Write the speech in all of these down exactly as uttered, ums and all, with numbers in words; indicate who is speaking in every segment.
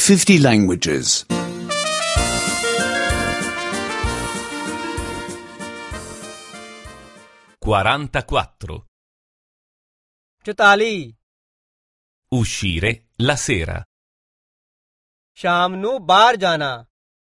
Speaker 1: fifty languages.
Speaker 2: quarantaquattro.
Speaker 3: चौताली
Speaker 2: Uscire la sera.
Speaker 3: शाम नू बाहर जाना।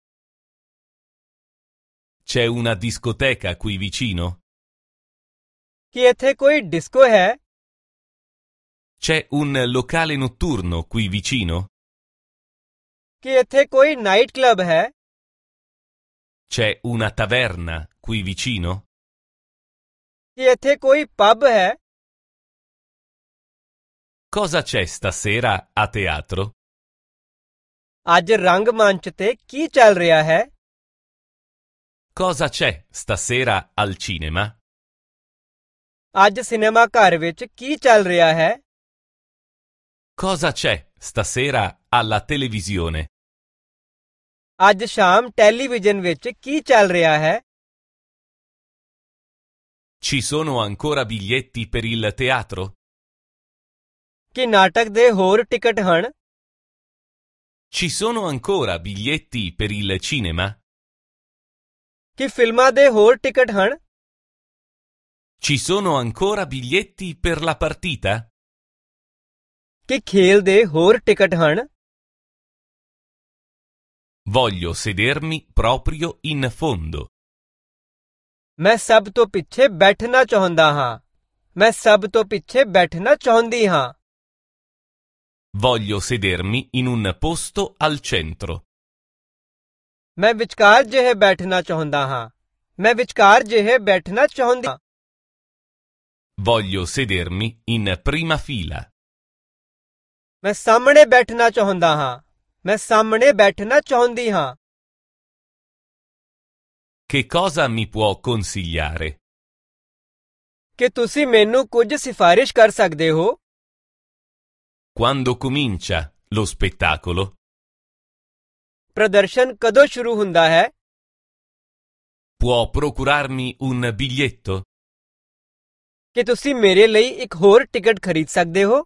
Speaker 2: C'è una discoteca qui vicino?
Speaker 3: कि इत्थे कोई डिस्को है?
Speaker 2: C'è un locale notturno qui vicino?
Speaker 3: कि इत्थे कोई नाइट क्लब है?
Speaker 2: C'è una taverna qui vicino?
Speaker 3: कि इत्थे कोई पब है?
Speaker 2: Cosa c'è stasera a teatro?
Speaker 3: अज रंगमंच ते की चल रहा है?
Speaker 2: Cosa c'è stasera al cinema?
Speaker 3: अज सिनेमा घर विच की चल रहा है?
Speaker 2: Cosa c'è stasera alla televisione?
Speaker 3: अज शाम टेलीविजन विच की चल रहा है?
Speaker 2: Ci sono ancora biglietti per il teatro?
Speaker 3: कि नाटक दे होर टिकट हन?
Speaker 2: Ci sono ancora biglietti per il cinema?
Speaker 3: कि फिल्मां दे होर टिकट हन?
Speaker 2: Ci sono ancora biglietti per la partita?
Speaker 3: कि खेल दे होर टिकट हन?
Speaker 2: Voglio sedermi proprio in fondo.
Speaker 3: मैं सब तो पिछे बैठना चाहुंदा हां। मैं सब तो पिछे बैठना चाहुंदी हां।
Speaker 2: Voglio sedermi in un posto al centro.
Speaker 3: मैं विचकार जिहे बैठना चाहुंदा हां। मैं विचकार जिहे बैठना चाहुंदी हां।
Speaker 2: Voglio sedermi in prima fila.
Speaker 3: मैं सामने बैठना चाहुंदा हां। मैं सामने बैठना चाहुंदी हां।
Speaker 2: Che cosa mi può consigliare?
Speaker 3: कि तुसी मैनू कुछ सिफारिश कर सकदे हो?
Speaker 2: Quando comincia lo spettacolo?
Speaker 3: प्रदर्शन कदों शुरू हुंदा है?
Speaker 2: Può procurarmi un biglietto?
Speaker 3: कि तुसी मेरे ਲਈ एक होर टिकट खरीद सकदे हो?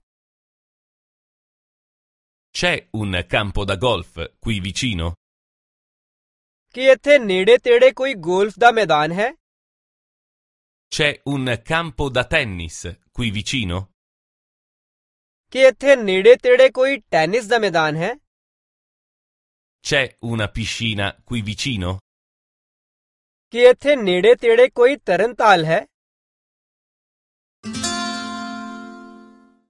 Speaker 2: C'è un campo da golf qui vicino?
Speaker 3: कि इत्थे नेड़े तेड़े कोई गोल्फ दा मैदान है?
Speaker 2: C'è un campo da tennis qui vicino?
Speaker 3: कि इत्थे नेड़े तेड़े कोई टेनिस दा मैदान है?
Speaker 2: C'è una piscina qui vicino?
Speaker 3: कि इत्थे नेड़े तेड़े कोई तरनताल है?